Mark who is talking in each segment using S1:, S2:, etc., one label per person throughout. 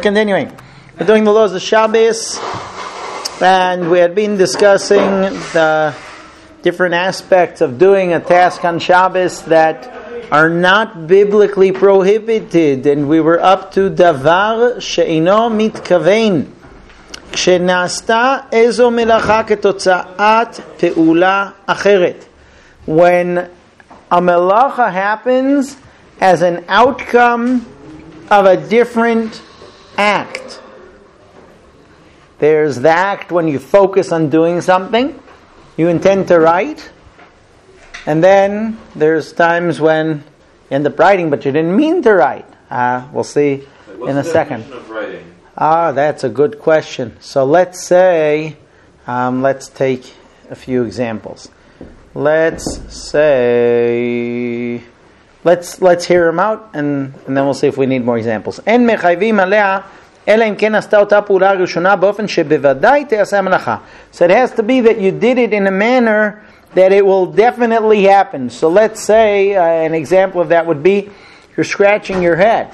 S1: continuing. We're doing the laws of Shabbos, and we had been discussing the different aspects of doing a task on Shabbos that are not biblically prohibited, and we were up to davar she'ino mitkavein כשנעשתה איזו מלאכה כתוצאת פעולה אחרת. When a melacha happens as an outcome of a different act. There's the act when you focus on doing something, you intend to write, and then there's times when you end up writing, but you didn't mean to write. We'll see in a second.
S2: What's the definition of writing?
S1: That's a good question. So let's say, let's take a few examples. Let's hear them out, and then we'll see if we need more examples. אין מחייבים עליה אלא אם כן עשתה אותה פעולה ראשונה באופן שבוודאי תעשה המלאכה. So it has to be that you did it in a manner that it will definitely happen. So let's say an example of that would be you're scratching your head.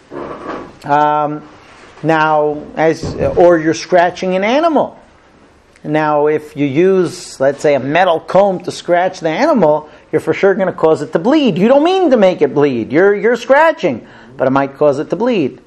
S1: Or you're scratching an animal. Now, if you use, let's say, a metal comb to scratch the animal, you're for sure going to cause it to bleed. You don't mean to make it bleed. You're scratching, but it might cause it to bleed.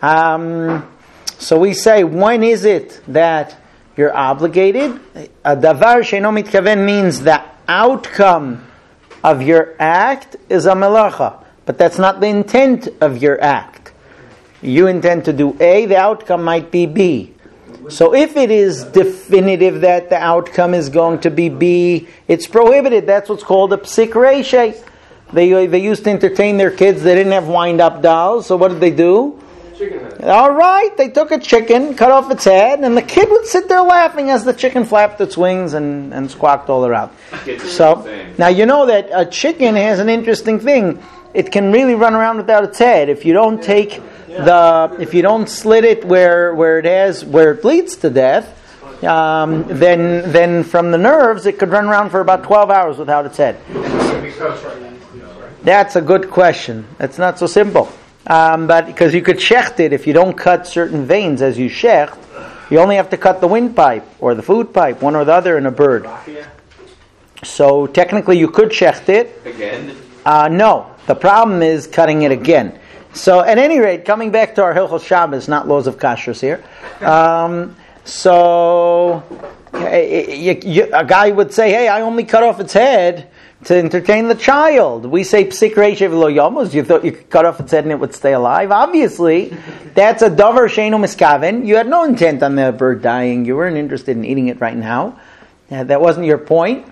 S1: So we say, when is it that you're obligated? A davar she'eno mitkaven means the outcome of your act is a melacha, but that's not the intent of your act. You intend to do A, the outcome might be B. So if it is definitive that the outcome is going to be B, it's prohibited. That's what's called a psik reishe. They used to entertain their kids. They didn't have wind-up dolls, so what did they do?
S2: Chicken head.
S1: All right, they took a chicken, cut off its head, and the kid would sit there laughing as the chicken flapped its wings and squawked all around. So now you know that a chicken has an interesting thing. It can really run around without its head. If you don't if you don't slit it where it bleeds to death, then from the nerves it could run around for about 12 hours without its head. That's a good question. That's not so simple. But because you could shecht it, if you don't cut certain veins as you shecht, you only have to cut the windpipe or the food pipe, one or the other in a bird. So technically you could shecht it.
S2: Again?
S1: No. The problem is cutting it again. So at any rate, coming back to our Hilchos Shabbos, not laws of kashrus here. So a guy would say, hey, I only cut off its head to entertain the child. We say psik reishe v'lo yomos. You thought you could cut off its head and it would stay alive? Obviously, that's a davar she'eno miskaven. You had no intent on the bird dying. You weren't interested in eating it right now. That wasn't your point.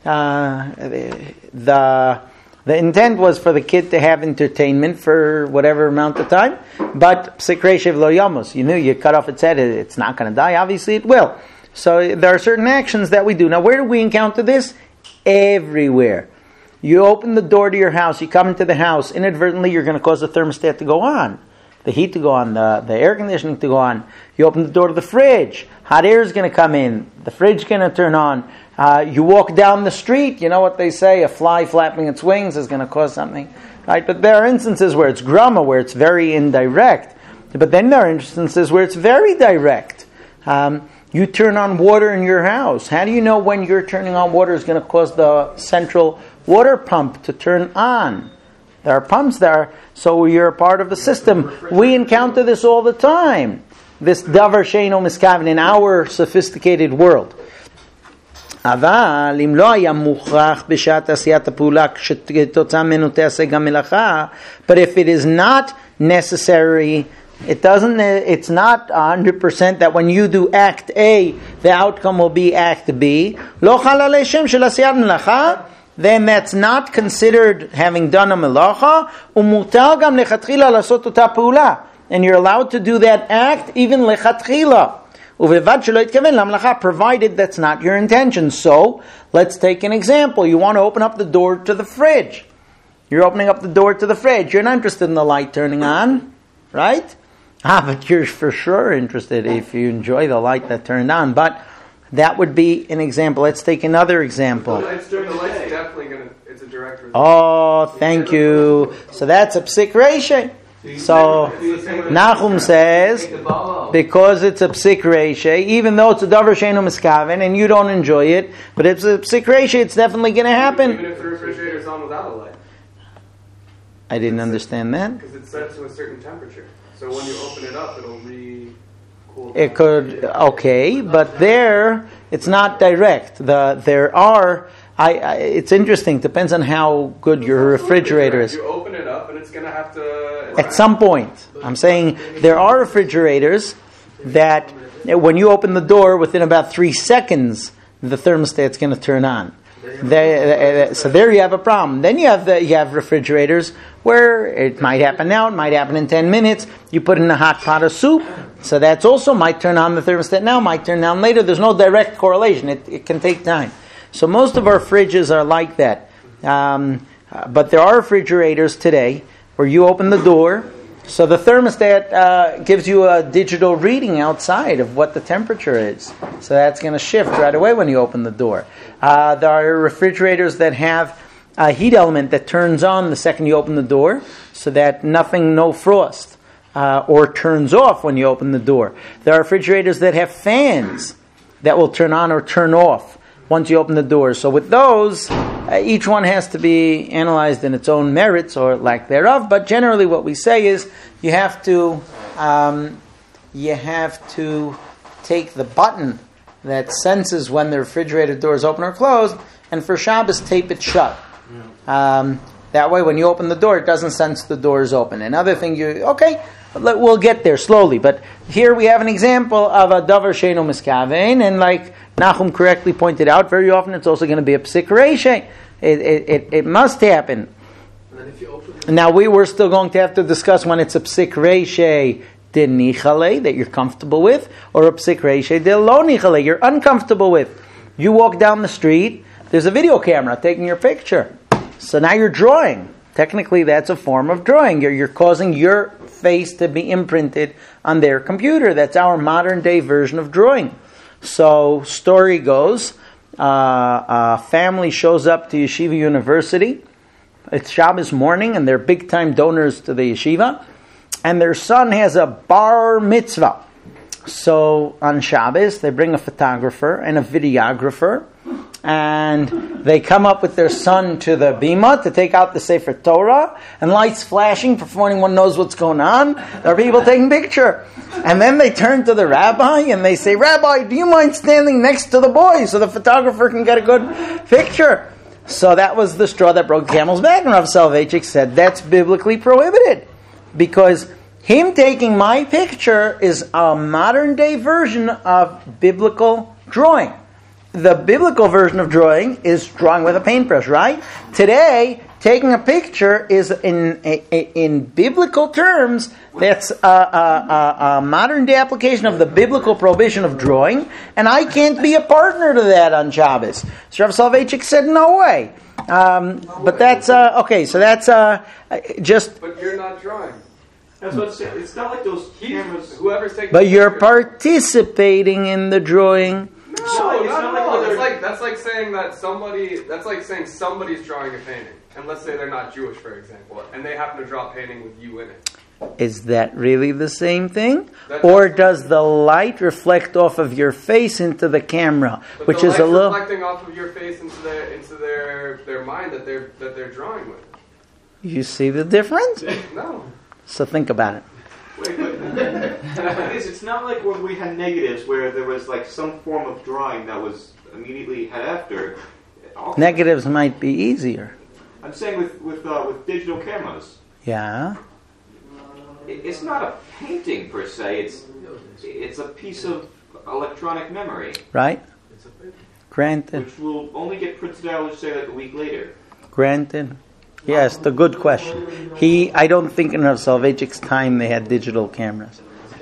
S1: The intent was for the kid to have entertainment for whatever amount of time, but psik reishe v'lo yomos. You knew you cut off its head, it's not going to die. Obviously it will. So there are certain actions that we do. Now where do we encounter this? Everywhere. You open the door to your house, you come into the house, inadvertently you're going to cause the thermostat to go on, the heat to go on, the air conditioning to go on. You open the door to the fridge, hot air is going to come in, the fridge is going to turn on. You walk down the street, you know what they say, a fly flapping its wings is going to cause something. Right? But there are instances where it's grama, where it's very indirect. But then there are instances where it's very direct. You turn on water in your house. How do you know when you're turning on water is going to cause the central water pump to turn on? There are pumps there, so you're a part of the system. We encounter this all the time. This davar she'eno miskaven in our sophisticated world. אבל אם לא היה מוכרח בשעת עשיית הפעולה כשתוצאה ממנו תעשה גם מלאכה, but if it is not necessary, it's not 100% that when you do act A, the outcome will be act B, לא חל עלי שם של עשיית מלאכה, then that's not considered having done a מלאכה, ומותר גם לכתחילה לעשות אותה פעולה, and you're allowed to do that act even לכתחילה. Provided that's not your intention. So, let's take an example. You want to open up the door to the fridge. You're opening up the door to the fridge. You're not interested in the light turning on, right? But you're for sure interested if you enjoy the light that turned on. But that would be an example. Let's take another example.
S3: The light's definitely going to, it's a direct result.
S1: Oh, thank you. So that's a psik reishe. So Nachum says, because it's a psik reishe, even though it's a davar sheinu miskaven and you don't enjoy it, but it's a psik reishe, it's definitely going to happen.
S2: Even if the refrigerator is on without a light.
S1: I didn't understand that.
S2: Because it's set to a certain temperature. So when you open it up, it'll cool down.
S1: It could, okay, but there, it's not direct. There are, it's interesting, depends on how good your refrigerator is.
S2: You open it up and it's going to have to...
S1: At some point, I'm saying there are refrigerators that when you open the door, within about 3 seconds, the thermostat's going to turn on. So there you have a problem. Then you have refrigerators where it might happen now, it might happen in 10 minutes. You put in a hot pot of soup, so that's also might turn on the thermostat now, might turn on later. There's no direct correlation. It can take time. So most of our fridges are like that. But there are refrigerators today where you open the door, so the thermostat gives you a digital reading outside of what the temperature is. So that's going to shift right away when you open the door. There are refrigerators that have a heat element that turns on the second you open the door, so that no frost, or turns off when you open the door. There are refrigerators that have fans that will turn on or turn off once you open the door. So with those, each one has to be analyzed in its own merits or lack thereof. But generally, what we say is you have to take the button that senses when the refrigerator door is open or closed, and for Shabbos tape it shut. That way, when you open the door, it doesn't sense the door is open. Another thing, we'll get there slowly. But here we have an example of a davar sheinu miskaven, and like Nachum correctly pointed out, very often it's also going to be a psik reishe. It must happen. Now we're still going to have to discuss when it's a psik reishe de nichale that you're comfortable with, or a psik reishe de lo nichale you're uncomfortable with. You walk down the street, there's a video camera taking your picture. So now you're drawing. Technically, that's a form of drawing. You're causing your face to be imprinted on their computer. That's our modern day version of drawing. So, story goes, a family shows up to Yeshiva University. It's Shabbos morning, and they're big-time donors to the yeshiva. And their son has a bar mitzvah. So, on Shabbos, they bring a photographer and a videographer. And they come up with their son to the bima to take out the Sefer Torah, and lights flashing before anyone knows what's going on. There are people taking picture. And then they turn to the rabbi and they say, "Rabbi, do you mind standing next to the boy so the photographer can get a good picture?" So that was the straw that broke the camel's back. And Rav Soloveitchik said that's biblically prohibited, because him taking my picture is a modern day version of biblical drawing. The biblical version of drawing is drawing with a paintbrush, right? Today, taking a picture is, in biblical terms, that's a modern day application of the biblical prohibition of drawing, and I can't be a partner to that on Shabbos. So Rav Soloveitchik said, no way. But that's, okay, so that's just...
S2: But you're not drawing.
S3: That's what it's saying. It's not like those cameras...
S2: Whoever's taking
S1: But you're participating in the drawing.
S2: No. That's like saying that somebody's drawing a painting, and let's say they're not Jewish, for example, and they happen to draw a painting with you in it.
S1: Is that really the same thing? Or does the light reflect off of your face into the camera,
S2: but
S1: which
S2: the
S1: is a little
S2: reflecting off of your face into their mind that they're drawing with?
S1: You see the difference?
S2: No.
S1: So think about it.
S3: Wait, but it's not like when we had negatives where there was like some form of drawing that was immediately had after.
S1: Negatives might be easier.
S3: I'm saying with digital cameras.
S1: Yeah.
S3: It's not a painting per se. It's a piece of electronic memory.
S1: Right? Granted.
S3: Which will only get printed out, let's say, like a week later.
S1: Granted. Yes, the good question. I don't think in Rav Soloveitchik's time they had digital cameras.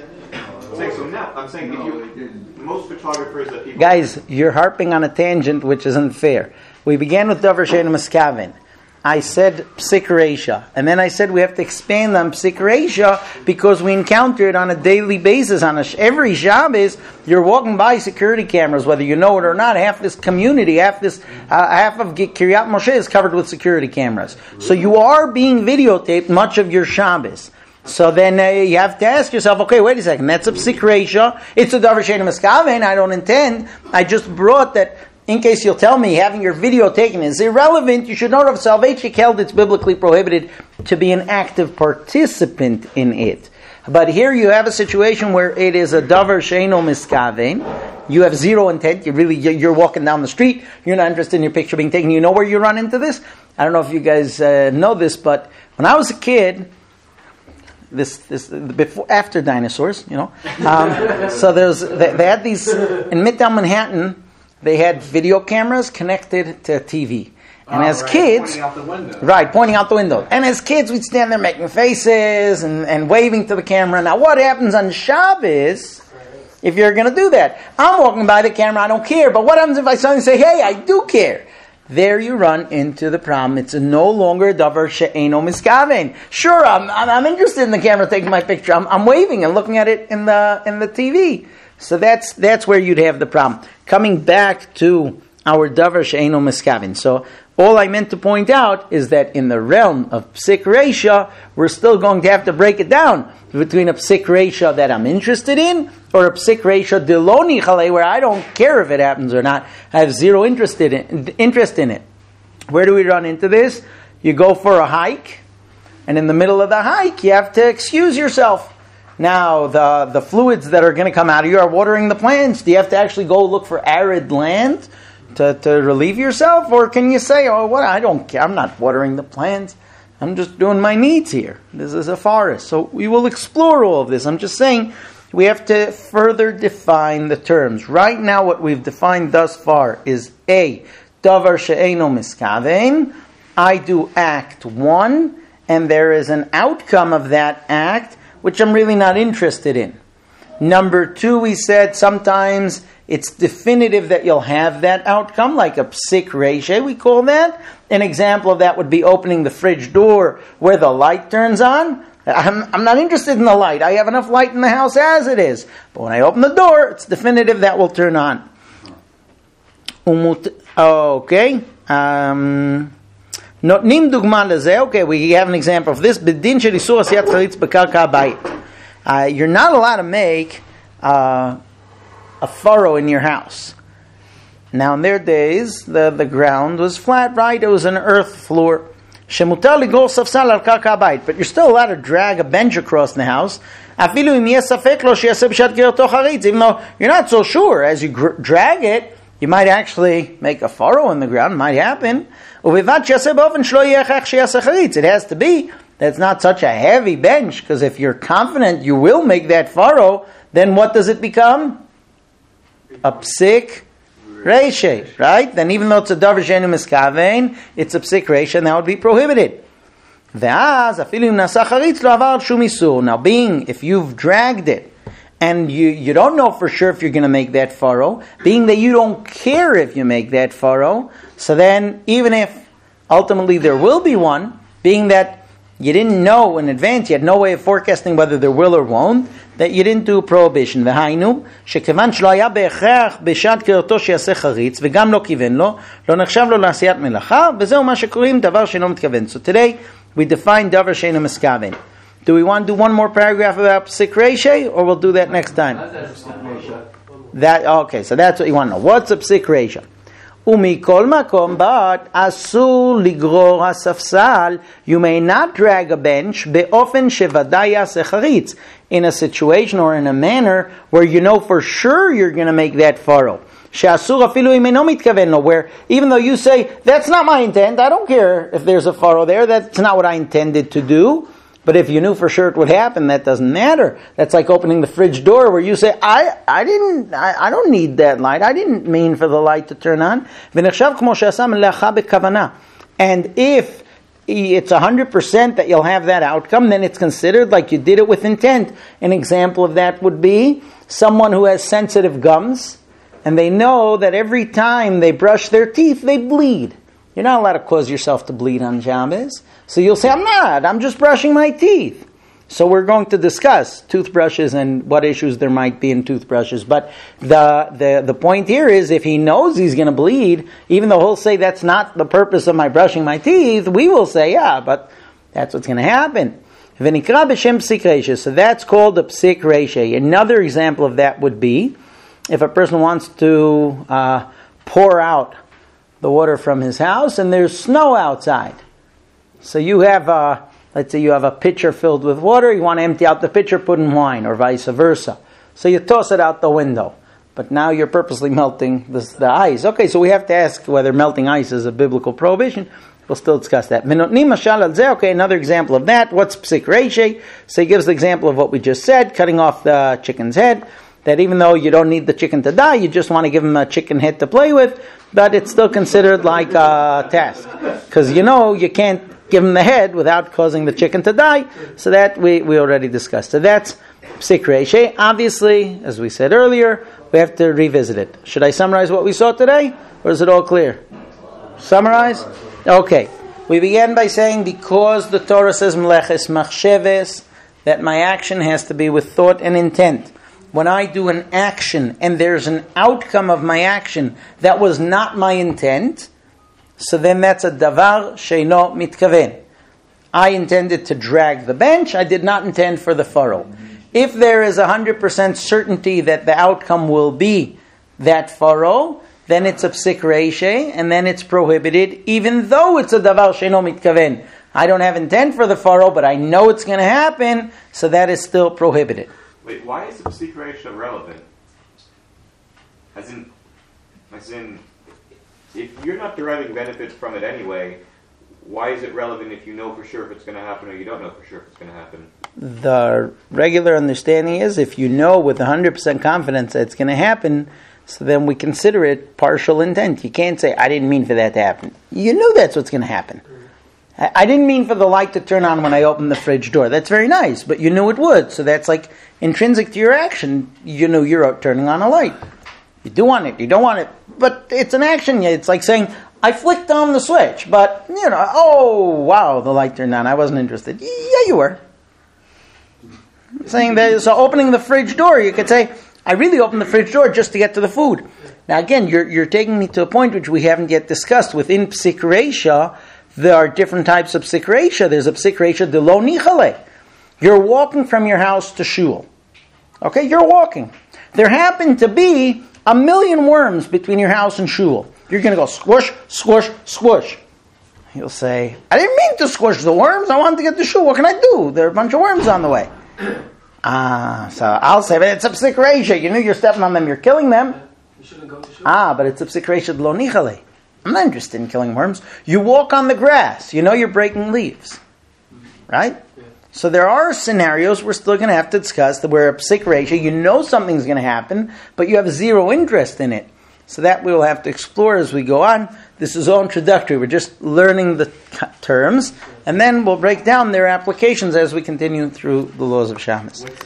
S3: I'm saying most photographers that people...
S1: Guys, you're harping on a tangent which isn't fair. We began with davar sheinu miskaven. I said psik reisha, and then I said we have to expand on psik reisha because we encounter it on a daily basis. Every Shabbos, you're walking by security cameras, whether you know it or not. Half this community, half of Kiryat Moshe is covered with security cameras. So you are being videotaped much of your Shabbos. So then you have to ask yourself, okay, wait a second, that's a psik reisha. It's a davar she'eino miskaven. I don't intend. I just brought that. In case you'll tell me having your video taken is irrelevant, you should know of Soloveitchik held it's biblically prohibited to be an active participant in it. But here you have a situation where it is a davar she'eino miskaven. You have zero intent. You're walking down the street. You're not interested in your picture being taken. You know where you run into this? I don't know if you guys know this, but when I was a kid, before after dinosaurs, so they had these in Midtown Manhattan. They had video cameras connected to TV. And as kids, pointing out the window. And as kids, we'd stand there making faces and waving to the camera. Now, what happens on Shabbos if you're going to do that? I'm walking by the camera, I don't care. But what happens if I suddenly say, hey, I do care? There you run into the problem. It's no longer davar she'eino miskaven. Sure, I'm interested in the camera taking my picture. I'm waving and looking at it in the TV. So that's where you'd have the problem. Coming back to our davar she'eino miskaven. So all I meant to point out is that in the realm of psik reisha, we're still going to have to break it down between a psik reisha that I'm interested in or a psik reisha delo nichale where I don't care if it happens or not. I have zero interest in it. Where do we run into this? You go for a hike, and in the middle of the hike, you have to excuse yourself. Now, the fluids that are going to come out of you are watering the plants. Do you have to actually go look for arid land to relieve yourself? Or can you say, oh, what? I don't care. I'm not watering the plants. I'm just doing my needs here. This is a forest. So we will explore all of this. I'm just saying we have to further define the terms. Right now, what we've defined thus far is A, davar she'eino miskaven. I do act 1, and there is an outcome of that act which I'm really not interested in. Number 2, we said sometimes it's definitive that you'll have that outcome, like a psik reisha, we call that. An example of that would be opening the fridge door where the light turns on. I'm not interested in the light. I have enough light in the house as it is. But when I open the door, it's definitive that will turn on. Okay. Notnim dugma leze. Okay, we have an example of this. B'din shel isur asiyat charitz b'karka habayit. You're not allowed to make a furrow in your house. Now, in their days, the ground was flat, right? It was an earth floor. Shemutar ligor safsal al karka habayit. But you're still allowed to drag a bench across the house. Afilu im yeh safek lo sheyaseh b'shat kirto charitz. Even though you're not so sure, as you drag it, you might actually make a furrow in the ground. It might happen. It has to be that it's not such a heavy bench, because if you're confident you will make that furrow, then what does it become? A psik reisha, right? Then even though it's a davar she'eino miskaven, it's a psik reisha, and that would be prohibited. Now, being if you've dragged it, and you don't know for sure if you're going to make that furrow, being that you don't care if you make that furrow, so then even if ultimately there will be one, being that you didn't know in advance, you had no way of forecasting whether there will or won't, that you didn't do prohibition. והיינו, שכיוון שלא היה בהכרח בשעת קריאתו שיעשה חריץ, וגם לא כיוון לו, לא נחשב לו לעשיית מלאכה, וזהו מה שקוראים דבר שאינו מתכוון. So today, we define דבר שאינו מתכוון. Do we want to do one more paragraph about psik reisha, or we'll do that next time? Okay, so that's what you want to know. What's a psik reisha? Umikol makom, but asur ligror hasafsal. You may not drag a bench beofen shevadai yaseh charitz, in a situation or in a manner where you know for sure you're going to make that furrow. She'asur afilu im eino mitkaven lo, where even though you say that's not my intent, I don't care if there's a furrow there, that's not what I intended to do. But if you knew for sure it would happen, that doesn't matter. That's like opening the fridge door where you say, I don't need that light. I didn't mean for the light to turn on. And if it's 100% that you'll have that outcome, then it's considered like you did it with intent. An example of that would be someone who has sensitive gums, and they know that every time they brush their teeth, they bleed. You're not allowed to cause yourself to bleed on Shabbos. So you'll say, I'm just brushing my teeth. So we're going to discuss toothbrushes and what issues there might be in toothbrushes. But the point here is, if he knows he's going to bleed, even though he'll say that's not the purpose of my brushing my teeth, we will say, yeah, but that's what's going to happen. V'nikra b'shem psik reisha. So that's called a psik reisha. Another example of that would be if a person wants to pour out the water from his house and there's snow outside. So you have, let's say you have a pitcher filled with water, you want to empty out the pitcher, put in wine, or vice versa. So you toss it out the window. But now you're purposely melting the ice. Okay, so we have to ask whether melting ice is a biblical prohibition. We'll still discuss that. Okay, another example of that. What's psik reisha? So he gives the example of what we just said, cutting off the chicken's head. That even though you don't need the chicken to die, you just want to give him a chicken head to play with, but it's still considered like a task. Because you can't give him the head without causing the chicken to die. So that we already discussed. So that's psik reisha. Obviously, as we said earlier, we have to revisit it. Should I summarize what we saw today? Or is it all clear? Summarize? Okay. We began by saying because the Torah says meleches machsheves, that my action has to be with thought and intent. When I do an action and there's an outcome of my action that was not my intent, so then that's a davar sheino mitkaven. I intended to drag the bench, I did not intend for the furrow. If there is 100% certainty that the outcome will be that furrow, then it's a psik reisha, and then it's prohibited, even though it's a davar sheino mitkaven. I don't have intent for the furrow, but I know it's going to happen, so that is still prohibited.
S3: Wait, why is the psik reisha relevant? As in, if you're not deriving benefits from it anyway, why is it relevant if you know for sure if it's going to happen or you don't know for sure if it's going to happen?
S1: The regular understanding is if you know with 100% confidence that it's going to happen, so then we consider it partial intent. You can't say, I didn't mean for that to happen. You knew that's what's going to happen. I didn't mean for the light to turn on when I opened the fridge door. That's very nice, but you knew it would. So that's like intrinsic to your action. You knew you're turning on a light. You do want it, you don't want it. But it's an action. It's like saying, I flicked on the switch, but, oh, wow, the light turned on. I wasn't interested. Yeah, you were. Saying that, so opening the fridge door, you could say, I really opened the fridge door just to get to the food. Now again, you're taking me to a point which we haven't yet discussed. Within psik reisha, there are different types of psik reisha. There's a psik reisha de lo nichale. You're walking from your house to shul. Okay, you're walking. There happen to be 1,000,000 worms between your house and shul. You're going to go squish, squish, squish. You'll say, I didn't mean to squish the worms. I wanted to get to shul. What can I do? There are a bunch of worms on the way. So I'll say, but it's a psik reisha. You know you're stepping on them. You're killing them.
S4: You shouldn't go to shul.
S1: But it's a psik reisha de lo nichale. I'm not interested in killing worms. You walk on the grass. You know you're breaking leaves. Right?
S4: Yeah.
S1: So there are scenarios we're still going to have to discuss where a psik reisha, you know something's going to happen, but you have zero interest in it. So that we will have to explore as we go on. This is all introductory. We're just learning the terms, and then we'll break down their applications as we continue through the laws of Shabbos.